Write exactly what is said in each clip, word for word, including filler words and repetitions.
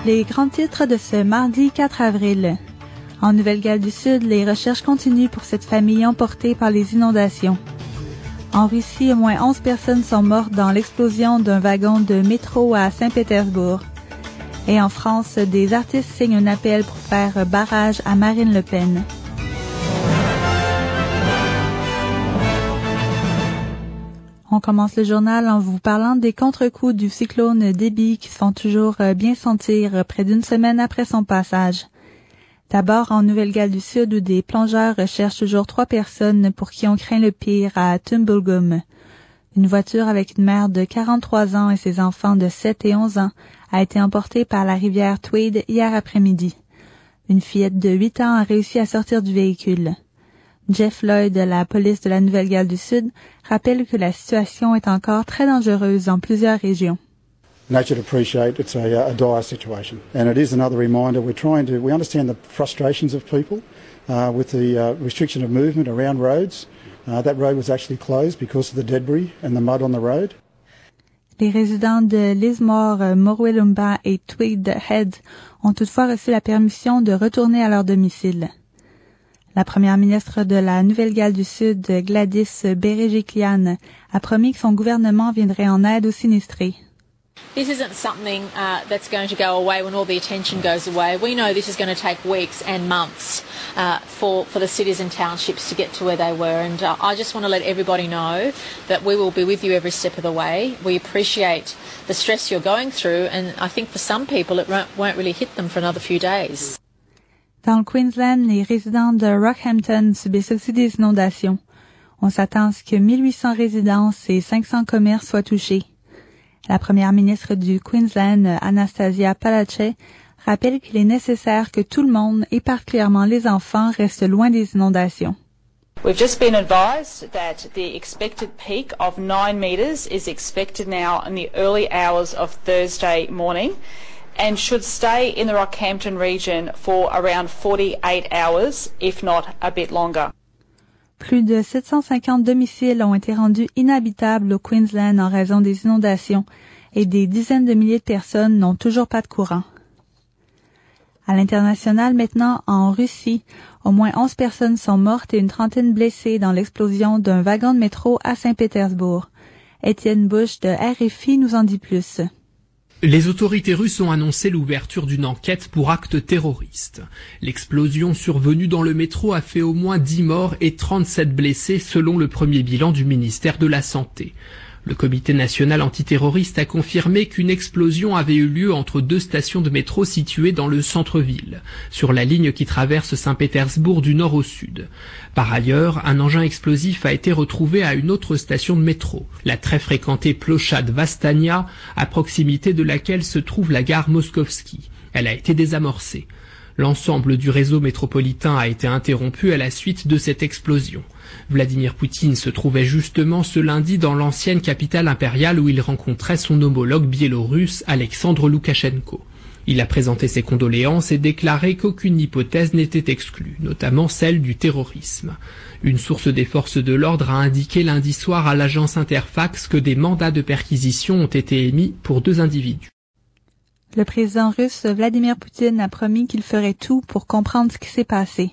Les grands titres de ce mardi quatre avril. En Nouvelle-Galles du Sud, les recherches continuent pour cette famille emportée par les inondations. En Russie, au moins onze personnes sont mortes dans l'explosion d'un wagon de métro à Saint-Pétersbourg. Et en France, des artistes signent un appel pour faire barrage à Marine Le Pen. On commence le journal en vous parlant des contre-coups du cyclone Déby qui se font toujours bien sentir près d'une semaine après son passage. D'abord en Nouvelle-Galles du Sud où des plongeurs recherchent toujours trois personnes pour qui on craint le pire à Tumbulgum. Une voiture avec une mère de quarante-trois ans et ses enfants de sept et onze ans a été emportée par la rivière Tweed hier après-midi. Une fillette de huit ans a réussi à sortir du véhicule. Jeff Lloyd de la police de la Nouvelle-Galles du Sud rappelle que la situation est encore très dangereuse dans plusieurs régions. Nature to appreciate it's a, a dire situation, and it is another reminder. We're trying to we understand the frustrations of people uh, with the uh, restriction of movement around roads. Uh, that road was actually closed because of the debris and the mud on the road. Les résidents de Lismore, Morwellumba et Tweed Head ont toutefois reçu la permission de retourner à leur domicile. La première ministre de la Nouvelle-Galles du Sud, Gladys Berejiklian, a promis que son gouvernement viendrait en aide aux sinistrés. This isn't something uh, that's going to go away when all the attention goes away. We know this is going to take weeks and months uh, for, for the cities and townships to get to where they were. And uh, I just want to let everybody know that we will be with you every step of the way. We appreciate the stress you're going through, and I think for some people it won't, won't really hit them for another few days. Dans le Queensland, les résidents de Rockhampton subissent aussi des inondations. On s'attend à ce que mille huit cents résidences et cinq cents commerces soient touchés. La première ministre du Queensland, Anastasia Palaszczuk, rappelle qu'il est nécessaire que tout le monde, et particulièrement les enfants, restent loin des inondations. We've just been advised that the expected peak of nine metres is expected now in the early hours of Thursday morning, and should stay in the Rockhampton region for around forty-eight hours, if not a bit longer. Plus de sept cent cinquante domiciles ont été rendus inhabitables au Queensland en raison des inondations et des dizaines de milliers de personnes n'ont toujours pas de courant. À l'international maintenant, en Russie, au moins onze personnes sont mortes et une trentaine blessées dans l'explosion d'un wagon de métro à Saint-Pétersbourg. Étienne Bush de R F I nous en dit plus. Les autorités russes ont annoncé l'ouverture d'une enquête pour actes terroristes. L'explosion survenue dans le métro a fait au moins dix morts et trente-sept blessés selon le premier bilan du ministère de la Santé. Le comité national antiterroriste a confirmé qu'une explosion avait eu lieu entre deux stations de métro situées dans le centre-ville, sur la ligne qui traverse Saint-Pétersbourg du nord au sud. Par ailleurs, un engin explosif a été retrouvé à une autre station de métro, la très fréquentée Plochad Vastania, à proximité de laquelle se trouve la gare Moskovski. Elle a été désamorcée. L'ensemble du réseau métropolitain a été interrompu à la suite de cette explosion. Vladimir Poutine se trouvait justement ce lundi dans l'ancienne capitale impériale où il rencontrait son homologue biélorusse Alexandre Loukachenko. Il a présenté ses condoléances et déclaré qu'aucune hypothèse n'était exclue, notamment celle du terrorisme. Une source des forces de l'ordre a indiqué lundi soir à l'agence Interfax que des mandats de perquisition ont été émis pour deux individus. Le président russe Vladimir Poutine a promis qu'il ferait tout pour comprendre ce qui s'est passé.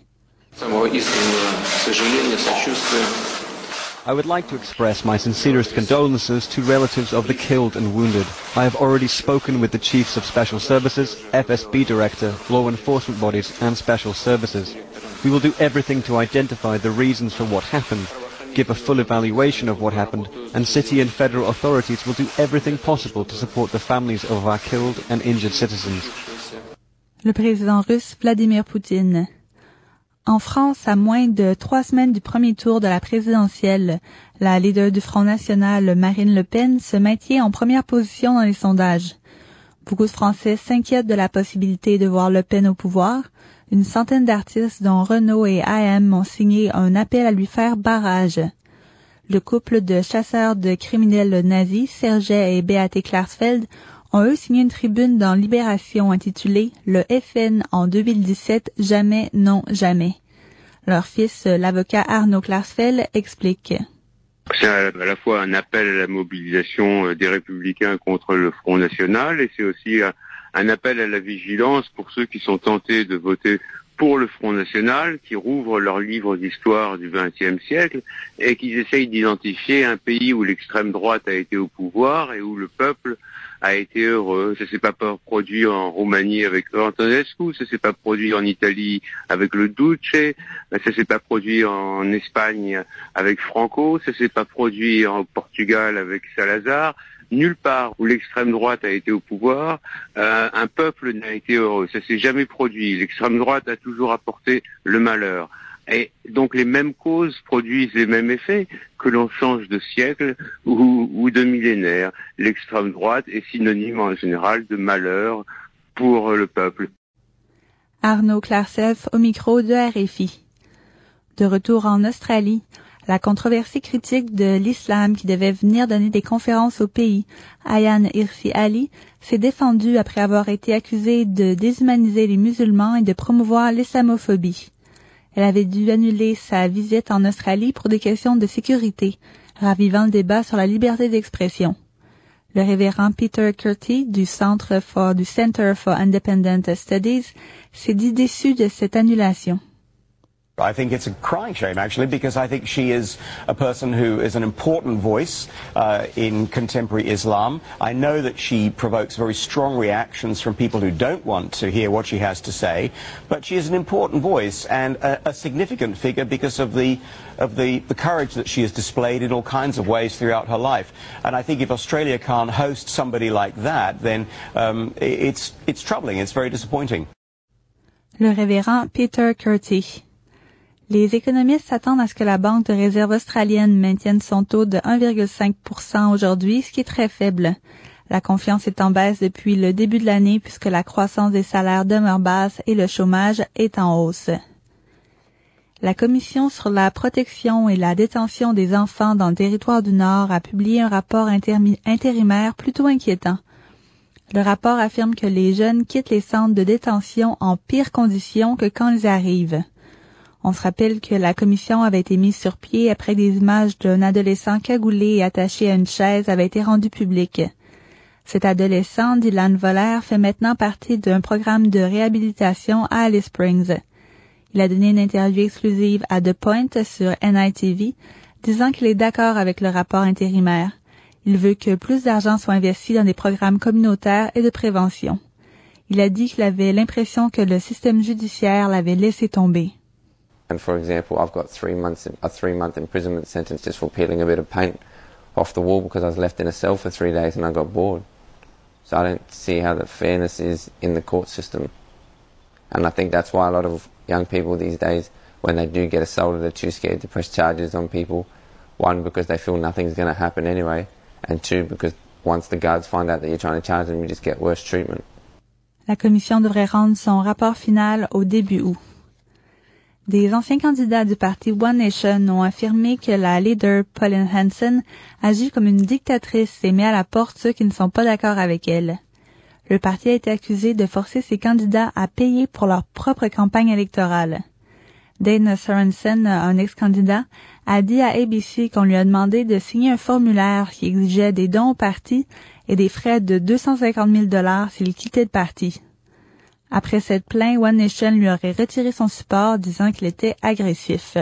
I would like to express my sincerest condolences to relatives of the killed and wounded. I have already spoken with the chiefs of special services, F S B director, law enforcement bodies and special services. We will do everything to identify the reasons for what happened, give a full evaluation of what happened, and city and federal authorities will do everything possible to support the families of our killed and injured citizens. Le président russe Vladimir Poutine. En France, à moins de trois semaines du premier tour de la présidentielle, la leader du Front National, Marine Le Pen, se maintient en première position dans les sondages. Beaucoup de Français s'inquiètent de la possibilité de voir Le Pen au pouvoir. Une centaine d'artistes, dont Renaud et A M, ont signé un appel à lui faire barrage. Le couple de chasseurs de criminels nazis, Sergej et Beate Klarsfeld, ont eux signé une tribune dans Libération intitulée « Le F N en deux mille dix-sept, jamais, non, jamais ». Leur fils, l'avocat Arnaud Klarsfeld, explique. C'est à la fois un appel à la mobilisation des Républicains contre le Front National et c'est aussi un appel à la vigilance pour ceux qui sont tentés de voter pour le Front National, qui rouvrent leur livre d'histoire du vingtième siècle et qui essayent d'identifier un pays où l'extrême droite a été au pouvoir et où le peuple a été heureux. Ça s'est pas produit en Roumanie avec Antonescu, ça s'est pas produit en Italie avec le Duce, ça s'est pas produit en Espagne avec Franco, ça s'est pas produit en Portugal avec Salazar. Nulle part où l'extrême droite a été au pouvoir, euh, un peuple n'a été heureux. Ça s'est jamais produit. L'extrême droite a toujours apporté le malheur. Et donc les mêmes causes produisent les mêmes effets, que l'on change de siècle ou, ou de millénaire. L'extrême droite est synonyme en général de malheur pour le peuple. Arnaud Clarself au micro de R F I. De retour en Australie, la controversie critique de l'islam qui devait venir donner des conférences au pays, Ayaan Hirsi Ali, s'est défendue après avoir été accusée de déshumaniser les musulmans et de promouvoir l'islamophobie. Elle avait dû annuler sa visite en Australie pour des questions de sécurité, ravivant le débat sur la liberté d'expression. Le révérend Peter Curti du Centre for, du Center for Independent Studies s'est dit déçu de cette annulation. I think it's a crying shame, actually, because I think she is a person who is an important voice uh, in contemporary Islam. I know that she provokes very strong reactions from people who don't want to hear what she has to say, but she is an important voice and a, a significant figure because of the of the, the courage that she has displayed in all kinds of ways throughout her life. And I think if Australia can't host somebody like that, then um, it's it's troubling. It's very disappointing. Le révérend Peter Curti. Les économistes s'attendent à ce que la Banque de réserve australienne maintienne son taux de un virgule cinq pour cent aujourd'hui, ce qui est très faible. La confiance est en baisse depuis le début de l'année puisque la croissance des salaires demeure basse et le chômage est en hausse. La Commission sur la protection et la détention des enfants dans le territoire du Nord a publié un rapport intermi- intérimaire plutôt inquiétant. Le rapport affirme que les jeunes quittent les centres de détention en pires conditions que quand ils arrivent. On se rappelle que la commission avait été mise sur pied après des images d'un adolescent cagoulé et attaché à une chaise avaient été rendues publiques. Cet adolescent, Dylan Voller, fait maintenant partie d'un programme de réhabilitation à Alice Springs. Il a donné une interview exclusive à The Point sur N I T V, disant qu'il est d'accord avec le rapport intérimaire. Il veut que plus d'argent soit investi dans des programmes communautaires et de prévention. Il a dit qu'il avait l'impression que le système judiciaire l'avait laissé tomber. And for example, I've got three months, a three-month imprisonment sentence just for peeling a bit of paint off the wall because I was left in a cell for three days and I got bored. So I don't see how the fairness is in the court system. And I think that's why a lot of young people these days, when they do get assaulted, are too scared to press charges on people. One, because they feel nothing's going to happen anyway. And two, because once the guards find out that you're trying to charge them, you just get worse treatment. La commission devrait rendre son rapport final au début août. Des anciens candidats du parti One Nation ont affirmé que la leader Pauline Hanson agit comme une dictatrice et met à la porte ceux qui ne sont pas d'accord avec elle. Le parti a été accusé de forcer ses candidats à payer pour leur propre campagne électorale. Dana Sorensen, un ex-candidat, a dit à A B C qu'on lui a demandé de signer un formulaire qui exigeait des dons au parti et des frais de deux cent cinquante mille dollars s'il quittait le parti. Après cette plainte, One Nation lui aurait retiré son support, disant qu'il était agressif.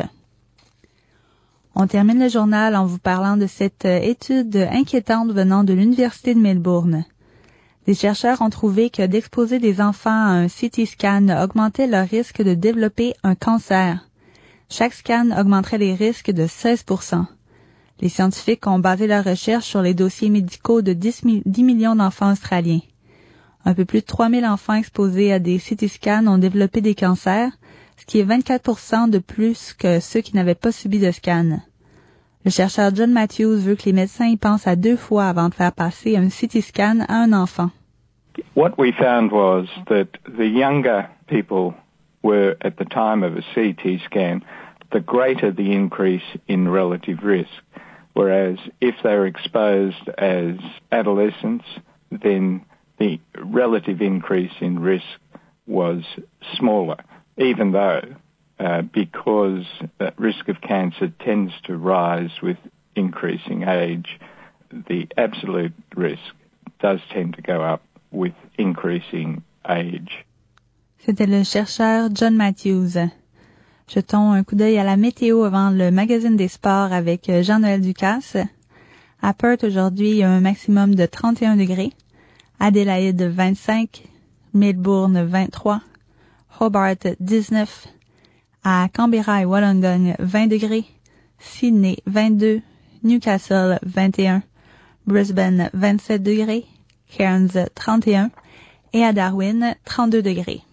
On termine le journal en vous parlant de cette étude inquiétante venant de l'Université de Melbourne. Des chercheurs ont trouvé que d'exposer des enfants à un C T scan augmentait leur risque de développer un cancer. Chaque scan augmenterait les risques de seize pour cent. Les scientifiques ont basé leur recherche sur les dossiers médicaux de dix millions d'enfants australiens. Un peu plus de trois mille enfants exposés à des C T scans ont développé des cancers, ce qui est vingt-quatre pour cent de plus que ceux qui n'avaient pas subi de scan. Le chercheur John Matthews veut que les médecins y pensent à deux fois avant de faire passer un C T scan à un enfant. What we found was that the younger people were, at the time of a C T scan, the greater the increase in relative risk, whereas if they were exposed as adolescents, then the relative increase in risk was smaller, even though uh, because the risk of cancer tends to rise with increasing age, the absolute risk does tend to go up with increasing age. C'était le chercheur John Matthews. Jetons un coup d'œil à la météo avant le magazine des sports avec Jean-Noël Ducasse. À Perth, aujourd'hui, il y a un maximum de trente et un degrés. Adélaïde, vingt-cinq. Melbourne, vingt-trois. Hobart, dix-neuf. À Canberra et Wollongong, vingt degrés. Sydney, vingt-deux. Newcastle, vingt et un. Brisbane, vingt-sept degrés. Cairns, trente et un. Et à Darwin, trente-deux degrés.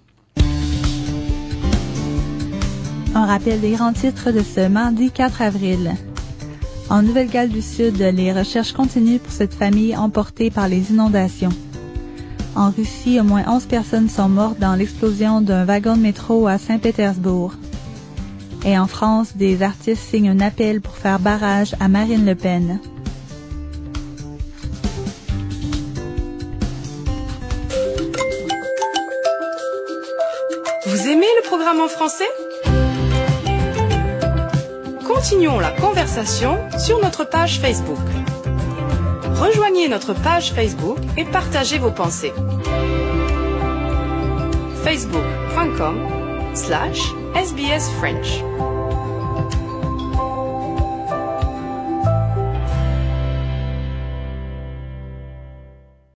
Un rappel des grands titres de ce mardi quatre avril. En Nouvelle-Galles du Sud, les recherches continuent pour cette famille emportée par les inondations. En Russie, au moins onze personnes sont mortes dans l'explosion d'un wagon de métro à Saint-Pétersbourg. Et en France, des artistes signent un appel pour faire barrage à Marine Le Pen. Vous aimez le programme en français ? Continuons la conversation sur notre page Facebook. Rejoignez notre page Facebook et partagez vos pensées. facebook.com slash sbsfrench